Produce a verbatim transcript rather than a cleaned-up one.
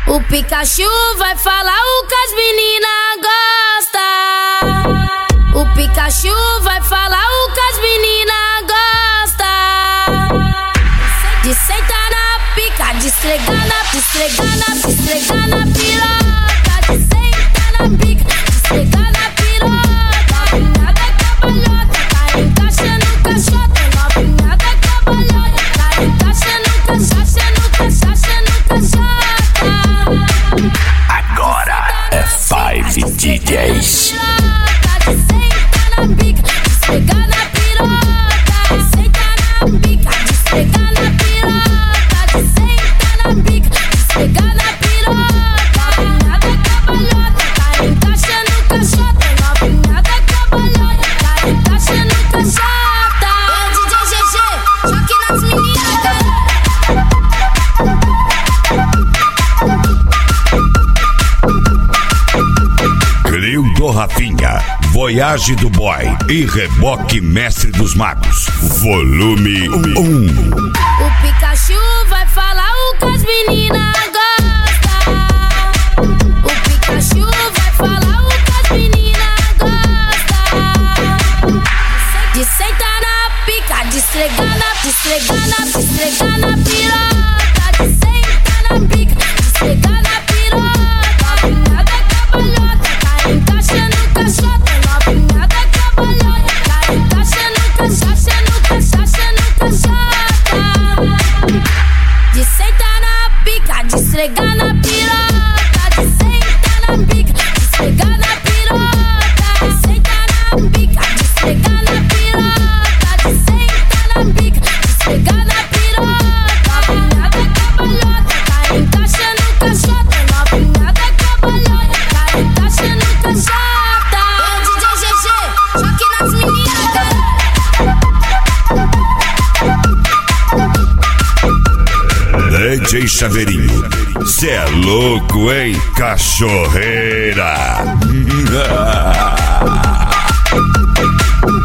O Pikachu vai falar o que as meninas gostam. O Pikachu vai falar o que as meninas gostam. De sentar na pica, de esfregar na, de esfregar na, de esfregar na piroca. De sentar na pica, de esfregar na piroca. Novinha da cabalhota, tá encaixando o caixote. Novinha da cabalhota, tá encaixando o caixote, no caixote, no caixote. Agora é Five D Js. De sentar na pica, de esfregar na piroca. De sentar na pica, de esfregar na piroca. De sentar na pica, de esfregar na piroca. Novinha da cabalhota, tá encaixando o caixote. Novinha da cabalhota, tá encaixando o caixote. É o D J G G, choque nas meninas. Trio do Rafinha, Voyage do Boy e Reboque Mestre dos Magos, volume um. O Pikachu vai falar o que as meninas gostam. O Pikachu vai falar o que as meninas gostam. De sentar na pica, de esfregar na, de esfregar na, de esfregar na piroca. De sentar na pica, de esfregar na piroca. Novinha da cabalhota, tá encaixando o caixote. Novinha da cabalhota, tá encaixando o caixote, no caixote, no caixote. De sentar na pica, de esfregar na piroca. De sentar na pica, de esfregar na piroca. De sentar na pica, de esfregar na piroca. De sentar na pica, de esfregar na piroca. Novinha da cabalhota, tá encaixando o caixote. Novinha da cabalhota, tá encaixando o caixote. É o D J G G, choque nas meninas. D J Chaveirinho, cê é louco, hein, cachorreira?